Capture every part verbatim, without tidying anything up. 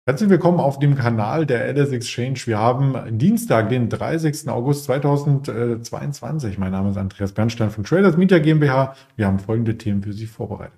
Herzlich willkommen auf dem Kanal der L S Exchange. Wir haben Dienstag, den dreißigsten August zweitausendzweiundzwanzig. Mein Name ist Andreas Bernstein von Traders Media GmbH. Wir haben folgende Themen für Sie vorbereitet.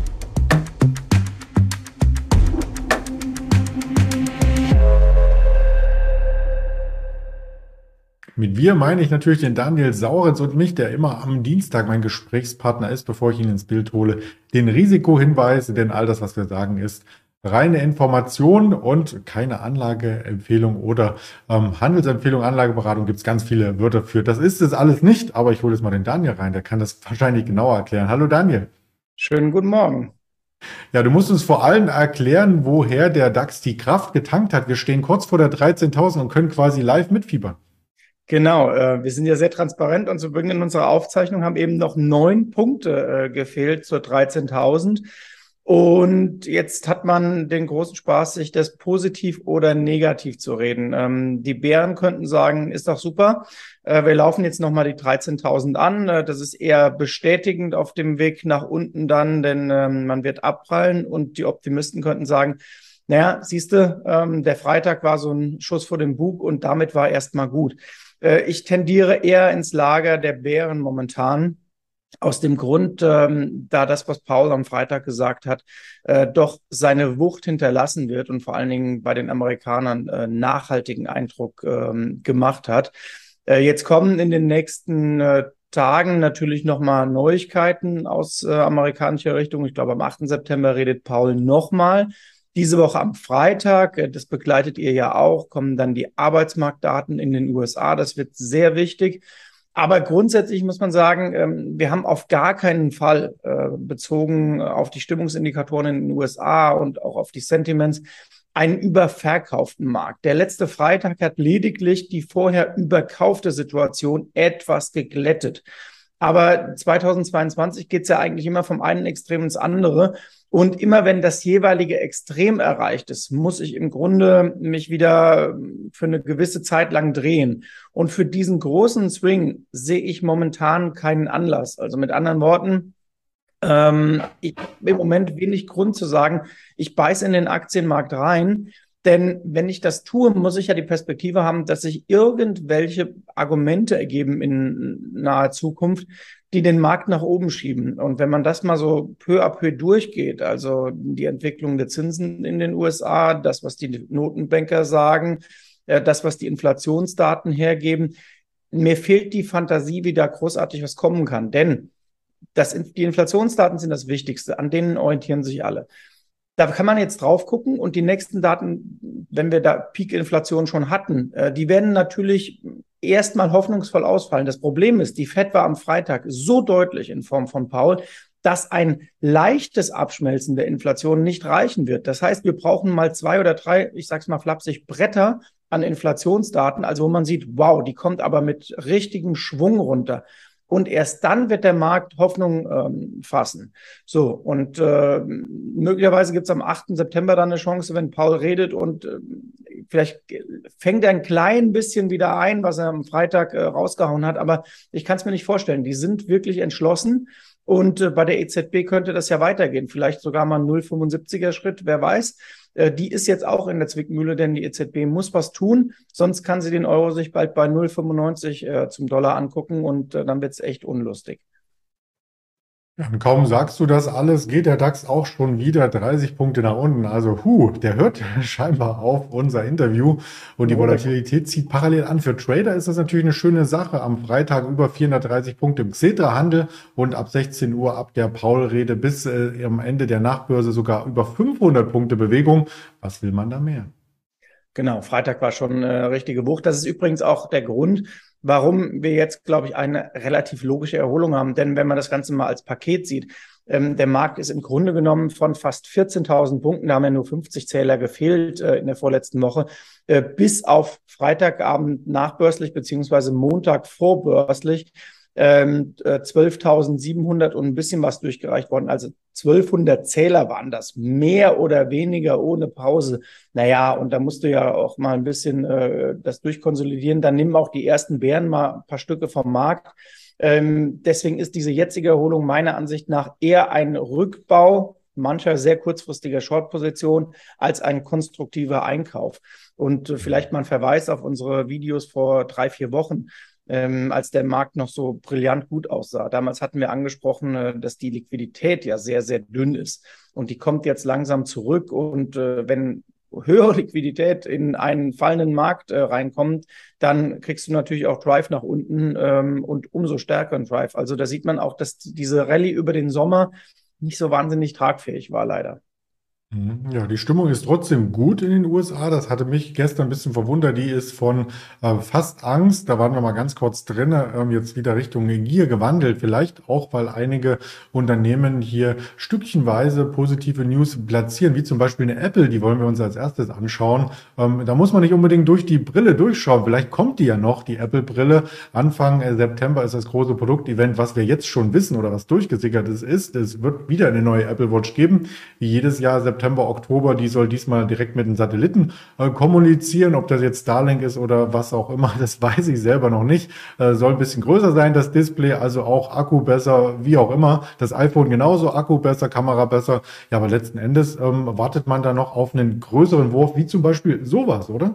Mit wir meine ich natürlich den Daniel Sauritz und mich, der immer am Dienstag mein Gesprächspartner ist, bevor ich ihn ins Bild hole. Den Risikohinweis, denn all das, was wir sagen, ist reine Information und keine Anlageempfehlung oder ähm, Handelsempfehlung, Anlageberatung, gibt es ganz viele Wörter für. Das ist es alles nicht, aber ich hole jetzt mal den Daniel rein, der kann das wahrscheinlich genauer erklären. Hallo Daniel. Schönen guten Morgen. Ja, du musst uns vor allem erklären, woher der DAX die Kraft getankt hat. Wir stehen kurz vor der dreizehntausend und können quasi live mitfiebern. Genau, äh, wir sind ja sehr transparent und zu Beginn unserer Aufzeichnung haben eben noch neun Punkte äh, gefehlt zur dreizehntausend. Und jetzt hat man den großen Spaß, sich das positiv oder negativ zu reden. Ähm, die Bären könnten sagen, ist doch super. Äh, wir laufen jetzt nochmal die dreizehntausend an. Äh, das ist eher bestätigend auf dem Weg nach unten dann, denn ähm, man wird abprallen. Und die Optimisten könnten sagen, naja, siehste, ähm, der Freitag war so ein Schuss vor dem Bug und damit war erstmal gut. Äh, ich tendiere eher ins Lager der Bären momentan. Aus dem Grund, ähm, da das, was Paul am Freitag gesagt hat, äh, doch seine Wucht hinterlassen wird und vor allen Dingen bei den Amerikanern äh, nachhaltigen Eindruck ähm, gemacht hat. Äh, jetzt kommen in den nächsten äh, Tagen natürlich nochmal Neuigkeiten aus äh, amerikanischer Richtung. Ich glaube, am achten September redet Paul nochmal. Diese Woche am Freitag, äh, das begleitet ihr ja auch, kommen dann die Arbeitsmarktdaten in den U S A. Das wird sehr wichtig. Aber grundsätzlich muss man sagen, wir haben auf gar keinen Fall bezogen auf die Stimmungsindikatoren in den U S A und auch auf die Sentiments einen überverkauften Markt. Der letzte Freitag hat lediglich die vorher überkaufte Situation etwas geglättet. Aber zweitausendzweiundzwanzig geht es ja eigentlich immer vom einen Extrem ins andere. Und immer wenn das jeweilige Extrem erreicht ist, muss ich im Grunde mich wieder für eine gewisse Zeit lang drehen. Und für diesen großen Swing sehe ich momentan keinen Anlass. Also mit anderen Worten, ähm, ich habe im Moment wenig Grund zu sagen, ich beiße in den Aktienmarkt rein. Denn wenn ich das tue, muss ich ja die Perspektive haben, dass sich irgendwelche Argumente ergeben in naher Zukunft, die den Markt nach oben schieben. Und wenn man das mal so peu à peu durchgeht, also die Entwicklung der Zinsen in den U S A, das, was die Notenbanker sagen, das, was die Inflationsdaten hergeben, mir fehlt die Fantasie, wie da großartig was kommen kann. Denn das, die Inflationsdaten sind das Wichtigste, an denen orientieren sich alle. Da kann man jetzt drauf gucken und die nächsten Daten, wenn wir da Peak-Inflation schon hatten, äh, die werden natürlich erstmal hoffnungsvoll ausfallen. Das Problem ist, die Fed war am Freitag so deutlich in Form von Paul, dass ein leichtes Abschmelzen der Inflation nicht reichen wird. Das heißt, wir brauchen mal zwei oder drei, ich sag's mal flapsig, Bretter an Inflationsdaten, also wo man sieht, wow, die kommt aber mit richtigem Schwung runter. Und erst dann wird der Markt Hoffnung ähm, fassen. So, und äh, möglicherweise gibt es am achten September dann eine Chance, wenn Paul redet und äh, vielleicht fängt er ein klein bisschen wieder ein, was er am Freitag äh, rausgehauen hat. Aber ich kann es mir nicht vorstellen. Die sind wirklich entschlossen. Und äh, bei der E Z B könnte das ja weitergehen. Vielleicht sogar mal ein null Komma fünfundsiebziger Schritt, wer weiß. Äh, die ist jetzt auch in der Zwickmühle, denn die E Z B muss was tun. Sonst kann sie den Euro sich bald bei null Komma fünfundneunzig äh, zum Dollar angucken und äh, dann wird es echt unlustig. Ja, und kaum sagst du das alles, geht der DAX auch schon wieder dreißig Punkte nach unten. Also, huh, der hört scheinbar auf unser Interview und die Volatilität zieht parallel an. Für Trader ist das natürlich eine schöne Sache. Am Freitag über vierhundertdreißig Punkte im Xetra-Handel und ab sechzehn Uhr ab der Paul-Rede bis äh, am Ende der Nachbörse sogar über fünfhundert Punkte Bewegung. Was will man da mehr? Genau, Freitag war schon eine richtige Wucht. Das ist übrigens auch der Grund, warum wir jetzt, glaube ich, eine relativ logische Erholung haben. Denn wenn man das Ganze mal als Paket sieht, ähm, der Markt ist im Grunde genommen von fast vierzehntausend Punkten, da haben ja nur fünfzig Zähler gefehlt äh, in der vorletzten Woche, äh, bis auf Freitagabend nachbörslich beziehungsweise Montag vorbörslich ähm, äh, zwölftausendsiebenhundert und ein bisschen was durchgereicht worden. Also zwölfhundert Zähler waren das, mehr oder weniger ohne Pause. Naja, und da musst du ja auch mal ein bisschen äh, das durchkonsolidieren. Dann nimm auch die ersten Bären mal ein paar Stücke vom Markt. Ähm, deswegen ist diese jetzige Erholung meiner Ansicht nach eher ein Rückbau mancher sehr kurzfristiger Short-Position als ein konstruktiver Einkauf. Und äh, vielleicht mal ein Verweis auf unsere Videos vor drei, vier Wochen, ähm, als der Markt noch so brillant gut aussah. Damals hatten wir angesprochen, äh, dass die Liquidität ja sehr, sehr dünn ist. Und die kommt jetzt langsam zurück. Und äh, wenn höhere Liquidität in einen fallenden Markt äh, reinkommt, dann kriegst du natürlich auch Drive nach unten ähm, und umso stärkeren Drive. Also da sieht man auch, dass diese Rallye über den Sommer nicht so wahnsinnig tragfähig war, leider. Mhm. Ja, die Stimmung ist trotzdem gut in den U S A. Das hatte mich gestern ein bisschen verwundert. Die ist von äh, fast Angst, da waren wir mal ganz kurz drin, ähm, jetzt wieder Richtung Gier gewandelt. Vielleicht auch, weil einige Unternehmen hier stückchenweise positive News platzieren, wie zum Beispiel eine Apple, die wollen wir uns als erstes anschauen. Ähm, da muss man nicht unbedingt durch die Brille durchschauen. Vielleicht kommt die ja noch, die Apple-Brille. Anfang äh, September ist das große Produktevent, was wir jetzt schon wissen oder was durchgesickert ist, ist, es wird wieder eine neue Apple Watch geben, wie jedes Jahr September. September, Oktober, die soll diesmal direkt mit den Satelliten äh, kommunizieren. Ob das jetzt Starlink ist oder was auch immer, das weiß ich selber noch nicht. Äh, soll ein bisschen größer sein, das Display, also auch Akku besser, wie auch immer. Das iPhone genauso, Akku besser, Kamera besser. Ja, aber letzten Endes ähm, wartet man da noch auf einen größeren Wurf, wie zum Beispiel sowas, oder?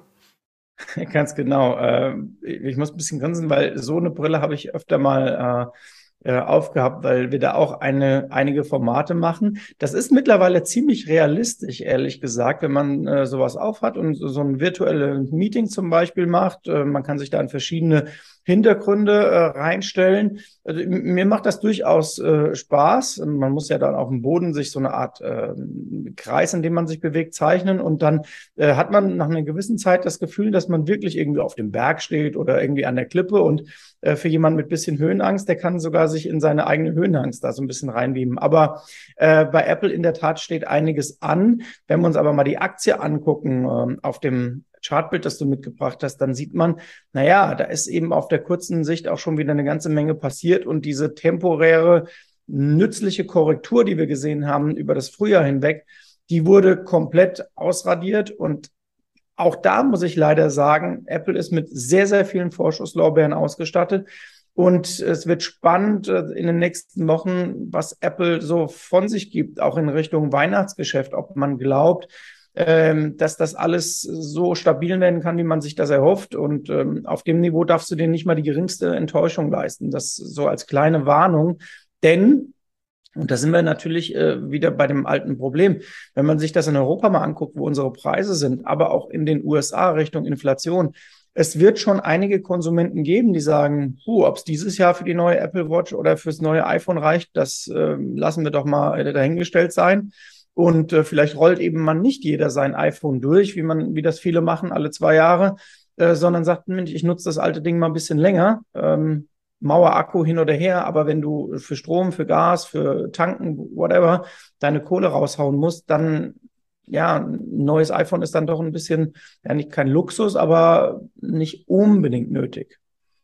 Ganz genau. Äh, ich muss ein bisschen grinsen, weil so eine Brille habe ich öfter mal äh, äh, aufgehabt, weil wir da auch eine, einige Formate machen. Das ist mittlerweile ziemlich realistisch, ehrlich gesagt, wenn man äh, sowas aufhat und so, so ein virtuelles Meeting zum Beispiel macht. Äh, man kann sich da in verschiedene Hintergründe äh, reinstellen. Also, mir macht das durchaus äh, Spaß. Man muss ja dann auf dem Boden sich so eine Art äh, Kreis, in dem man sich bewegt, zeichnen und dann äh, hat man nach einer gewissen Zeit das Gefühl, dass man wirklich irgendwie auf dem Berg steht oder irgendwie an der Klippe und äh, für jemanden mit bisschen Höhenangst, der kann sogar sich in seine eigene Höhenangst da so ein bisschen reinbeamen. Aber äh, bei Apple in der Tat steht einiges an. Wenn wir uns aber mal die Aktie angucken, äh, auf dem Chartbild, das du mitgebracht hast, dann sieht man, naja, da ist eben auf der kurzen Sicht auch schon wieder eine ganze Menge passiert und diese temporäre, nützliche Korrektur, die wir gesehen haben über das Frühjahr hinweg, die wurde komplett ausradiert und auch da muss ich leider sagen, Apple ist mit sehr, sehr vielen Vorschusslorbeeren ausgestattet. Und es wird spannend in den nächsten Wochen, was Apple so von sich gibt, auch in Richtung Weihnachtsgeschäft, ob man glaubt, ähm, dass das alles so stabil werden kann, wie man sich das erhofft. Und ähm, auf dem Niveau darfst du dir nicht mal die geringste Enttäuschung leisten. Das so als kleine Warnung. Denn, und da sind wir natürlich äh, wieder bei dem alten Problem, wenn man sich das in Europa mal anguckt, wo unsere Preise sind, aber auch in den U S A Richtung Inflation, es wird schon einige Konsumenten geben, die sagen, ob es dieses Jahr für die neue Apple Watch oder fürs neue iPhone reicht, das äh, lassen wir doch mal äh, dahingestellt sein. Und äh, vielleicht rollt eben mal nicht jeder sein iPhone durch, wie man, wie das viele machen, alle zwei Jahre, äh, sondern sagt, Mensch, ich nutze das alte Ding mal ein bisschen länger. Ähm, Mauerakku hin oder her, aber wenn du für Strom, für Gas, für Tanken, whatever, deine Kohle raushauen musst, dann ja, ein neues iPhone ist dann doch ein bisschen, ja, nicht kein Luxus, aber nicht unbedingt nötig.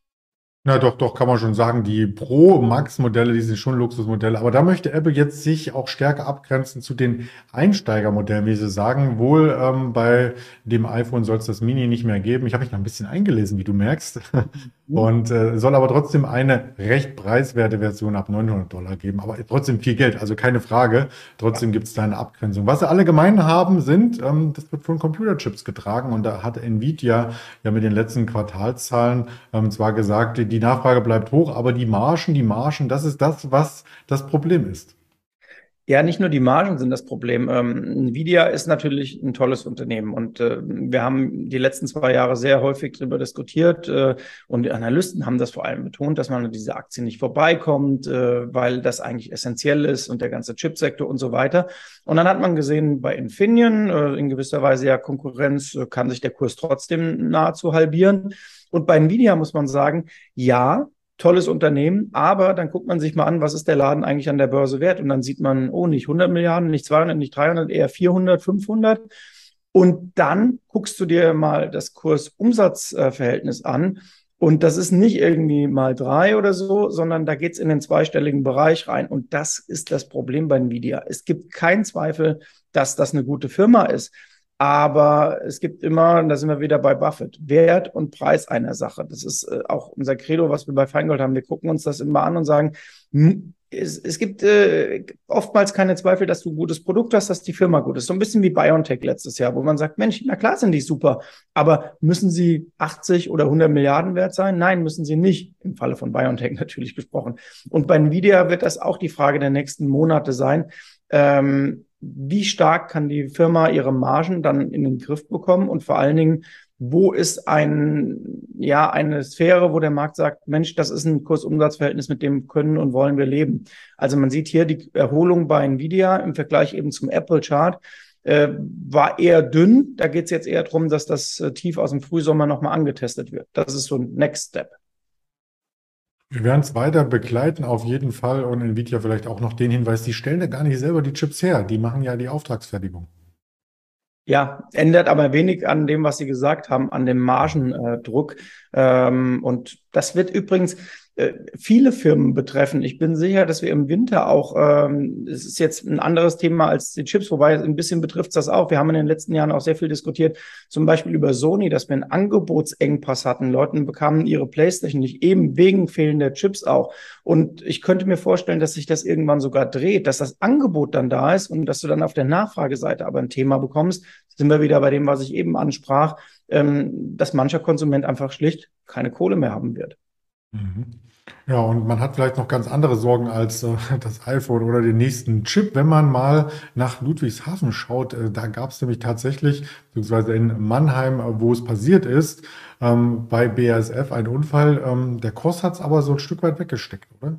Na doch, doch, kann man schon sagen, die Pro-Max-Modelle, die sind schon Luxusmodelle. Aber da möchte Apple jetzt sich auch stärker abgrenzen zu den Einsteigermodellen, wie sie sagen. Wohl ähm, bei dem iPhone soll es das Mini nicht mehr geben. Ich habe mich noch ein bisschen eingelesen, wie du merkst. Und äh, soll aber trotzdem eine recht preiswerte Version ab neunhundert Dollar geben. Aber trotzdem viel Geld, also keine Frage. Trotzdem gibt es da eine Abgrenzung. Was sie alle gemein haben, sind, ähm, das wird von Computerchips getragen. Und da hat Nvidia ja mit den letzten Quartalszahlen ähm, zwar gesagt, die Nachfrage bleibt hoch, aber die Margen, die Margen, das ist das, was das Problem ist. Ja, nicht nur die Margen sind das Problem. Ähm, Nvidia ist natürlich ein tolles Unternehmen und äh, wir haben die letzten zwei Jahre sehr häufig darüber diskutiert äh, und die Analysten haben das vor allem betont, dass man an diese Aktien nicht vorbeikommt, äh, weil das eigentlich essentiell ist und der ganze Chipsektor und so weiter. Und dann hat man gesehen, bei Infineon, äh, in gewisser Weise ja Konkurrenz, äh, kann sich der Kurs trotzdem nahezu halbieren. Und bei Nvidia muss man sagen, ja, tolles Unternehmen, aber dann guckt man sich mal an, was ist der Laden eigentlich an der Börse wert? Und dann sieht man, oh, nicht hundert Milliarden, nicht zweihundert, nicht dreihundert, eher vierhundert, fünfhundert. Und dann guckst du dir mal das Kurs-Umsatz-Verhältnis an. Und das ist nicht irgendwie mal drei oder so, sondern da geht's in den zweistelligen Bereich rein. Und das ist das Problem bei Nvidia. Es gibt keinen Zweifel, dass das eine gute Firma ist. Aber es gibt immer, da sind wir wieder bei Buffett, Wert und Preis einer Sache. Das ist äh, auch unser Credo, was wir bei Feingold haben. Wir gucken uns das immer an und sagen, es, es gibt äh, oftmals keine Zweifel, dass du ein gutes Produkt hast, dass die Firma gut ist. So ein bisschen wie BioNTech letztes Jahr, wo man sagt, Mensch, na klar sind die super, aber müssen sie achtzig oder hundert Milliarden wert sein? Nein, müssen sie nicht. Im Falle von BioNTech natürlich gesprochen. Und bei Nvidia wird das auch die Frage der nächsten Monate sein. Ähm, wie stark kann die Firma ihre Margen dann in den Griff bekommen und vor allen Dingen, wo ist ein, ja, eine Sphäre, wo der Markt sagt, Mensch, das ist ein Kursumsatzverhältnis, mit dem können und wollen wir leben. Also man sieht hier die Erholung bei Nvidia im Vergleich eben zum Apple-Chart, äh, war eher dünn. Da geht es jetzt eher darum, dass das äh, Tief aus dem Frühsommer nochmal angetestet wird. Das ist so ein Next Step. Wir werden es weiter begleiten, auf jeden Fall. Und Nvidia vielleicht auch noch den Hinweis, die stellen ja gar nicht selber die Chips her. Die machen ja die Auftragsfertigung. Ja, ändert aber wenig an dem, was Sie gesagt haben, an dem Margendruck. Ähm, und das wird übrigens äh, viele Firmen betreffen. Ich bin sicher, dass wir im Winter auch, ähm, es ist jetzt ein anderes Thema als die Chips, wobei ein bisschen betrifft es das auch. Wir haben in den letzten Jahren auch sehr viel diskutiert, zum Beispiel über Sony, dass wir einen Angebotsengpass hatten. Leute bekamen ihre PlayStation nicht, eben wegen fehlender Chips auch. Und ich könnte mir vorstellen, dass sich das irgendwann sogar dreht, dass das Angebot dann da ist und dass du dann auf der Nachfrageseite aber ein Thema bekommst. Sind wir wieder bei dem, was ich eben ansprach, ähm, dass mancher Konsument einfach schlicht keine Kohle mehr haben wird. Mhm. Ja, und man hat vielleicht noch ganz andere Sorgen als äh, das iPhone oder den nächsten Chip. Wenn man mal nach Ludwigshafen schaut, äh, da gab es nämlich tatsächlich, beziehungsweise in Mannheim, äh, wo es passiert ist, ähm, bei B A S F ein Unfall. Ähm, der Kurs hat es aber so ein Stück weit weggesteckt, oder?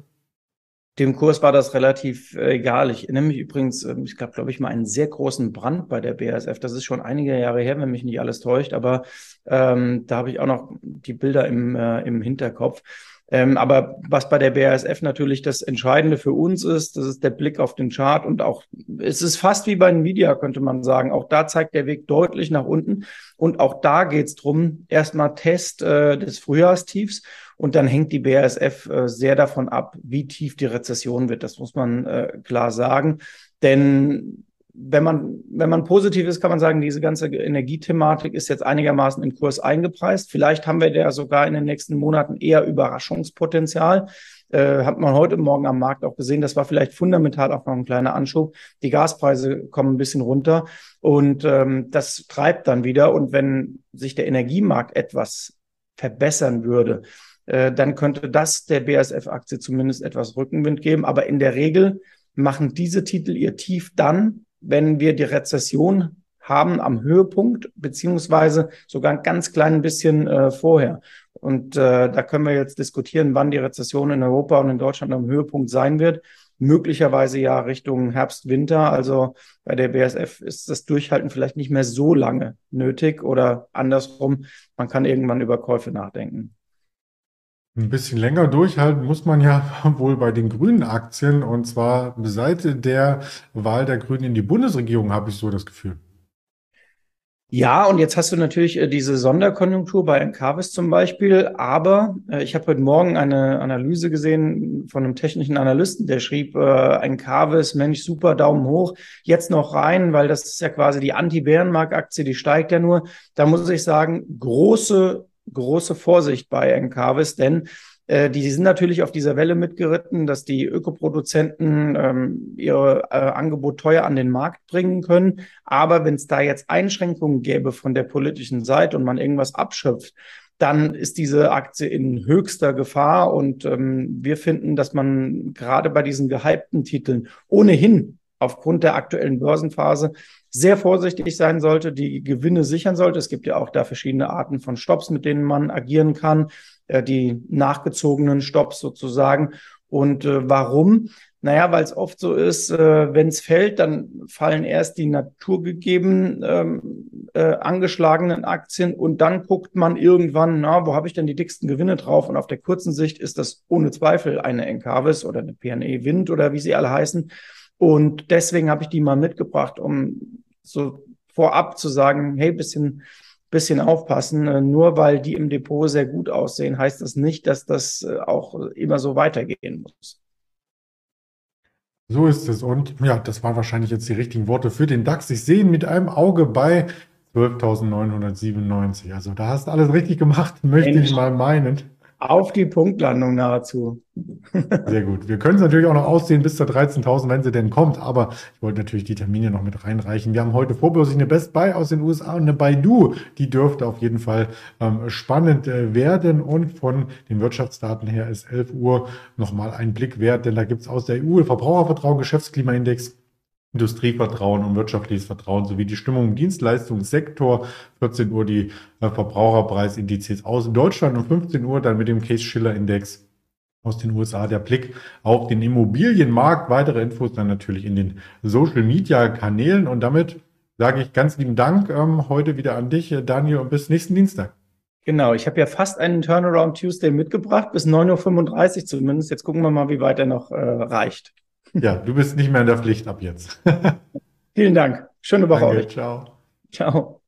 Dem Kurs war das relativ äh, egal. Ich erinnere mich übrigens, äh, ich gab, glaube ich, mal einen sehr großen Brand bei der B A S F. Das ist schon einige Jahre her, wenn mich nicht alles täuscht, aber ähm, da habe ich auch noch die Bilder im, äh, im Hinterkopf. Ähm, aber was bei der B A S F natürlich das Entscheidende für uns ist, das ist der Blick auf den Chart und auch, es ist fast wie bei Nvidia, könnte man sagen. Auch da zeigt der Weg deutlich nach unten. Und auch da geht es drum, erstmal Test äh, des Frühjahrstiefs. Und dann hängt die B A S F äh, sehr davon ab, wie tief die Rezession wird. Das muss man äh, klar sagen. Denn wenn man, wenn man positiv ist, kann man sagen, diese ganze Energiethematik ist jetzt einigermaßen im Kurs eingepreist. Vielleicht haben wir da sogar in den nächsten Monaten eher Überraschungspotenzial. Äh, hat man heute Morgen am Markt auch gesehen. Das war vielleicht fundamental auch noch ein kleiner Anschub. Die Gaspreise kommen ein bisschen runter und ähm, das treibt dann wieder. Und wenn sich der Energiemarkt etwas verbessern würde, äh, dann könnte das der B A S F-Aktie zumindest etwas Rückenwind geben. Aber in der Regel machen diese Titel ihr Tief dann, wenn wir die Rezession haben am Höhepunkt, beziehungsweise sogar ein ganz klein bisschen äh, vorher. Und äh, da können wir jetzt diskutieren, wann die Rezession in Europa und in Deutschland am Höhepunkt sein wird. Möglicherweise ja Richtung Herbst, Winter. Also bei der B A S F ist das Durchhalten vielleicht nicht mehr so lange nötig oder andersrum, man kann irgendwann über Käufe nachdenken. Ein bisschen länger durchhalten muss man ja wohl bei den grünen Aktien, und zwar seit der Wahl der Grünen in die Bundesregierung, habe ich so das Gefühl. Ja, und jetzt hast du natürlich äh, diese Sonderkonjunktur bei Encavis zum Beispiel, aber äh, ich habe heute Morgen eine Analyse gesehen von einem technischen Analysten, der schrieb, äh, Encavis, Mensch, super, Daumen hoch, jetzt noch rein, weil das ist ja quasi die Anti-Bärenmarkt-Aktie, die steigt ja nur. Da muss ich sagen, große, große Vorsicht bei Encavis, denn äh, die sind natürlich auf dieser Welle mitgeritten, dass die Ökoproduzenten ähm, ihr äh, Angebot teuer an den Markt bringen können. Aber wenn es da jetzt Einschränkungen gäbe von der politischen Seite und man irgendwas abschöpft, dann ist diese Aktie in höchster Gefahr. Und ähm, wir finden, dass man gerade bei diesen gehypten Titeln ohnehin aufgrund der aktuellen Börsenphase sehr vorsichtig sein sollte, die Gewinne sichern sollte. Es gibt ja auch da verschiedene Arten von Stops, mit denen man agieren kann, äh, die nachgezogenen Stops sozusagen. Und äh, warum? Naja, weil es oft so ist, äh, wenn es fällt, dann fallen erst die naturgegeben ähm, äh, angeschlagenen Aktien und dann guckt man irgendwann, na, wo habe ich denn die dicksten Gewinne drauf? Und auf der kurzen Sicht ist das ohne Zweifel eine Encavis oder eine P N E Wind oder wie sie alle heißen. Und deswegen habe ich die mal mitgebracht, um so vorab zu sagen, hey, bisschen, bisschen aufpassen. Nur weil die im Depot sehr gut aussehen, heißt das nicht, dass das auch immer so weitergehen muss. So ist es. Und ja, das waren wahrscheinlich jetzt die richtigen Worte für den DAX. Ich sehe ihn mit einem Auge bei zwölftausendneunhundertsiebenundneunzig. Also da hast du alles richtig gemacht, möchte ich Mensch, mal meinen. Auf die Punktlandung nahezu. Sehr gut. Wir können es natürlich auch noch aussehen bis zur dreizehntausend, wenn sie denn kommt, aber ich wollte natürlich die Termine noch mit reinreichen. Wir haben heute vorbörslich eine Best Buy aus den U S A und eine Baidu. Die dürfte auf jeden Fall ähm, spannend äh, werden, und von den Wirtschaftsdaten her ist elf Uhr nochmal ein Blick wert, denn da gibt es aus der E U Verbrauchervertrauen, Geschäftsklimaindex, Industrievertrauen und wirtschaftliches Vertrauen sowie die Stimmung im Dienstleistungssektor. vierzehn Uhr die äh, Verbraucherpreisindizes aus Deutschland und fünfzehn Uhr dann mit dem Case-Shiller-Index aus den U S A der Blick auf den Immobilienmarkt. Weitere Infos dann natürlich in den Social-Media-Kanälen. Und damit sage ich ganz lieben Dank ähm, heute wieder an dich, Daniel, und bis nächsten Dienstag. Genau, ich habe ja fast einen Turnaround Tuesday mitgebracht, bis neun Uhr fünfunddreißig zumindest. Jetzt gucken wir mal, wie weit er noch äh, reicht. Ja, du bist nicht mehr in der Pflicht ab jetzt. Vielen Dank. Schöne Woche Danke, euch. ciao. Ciao.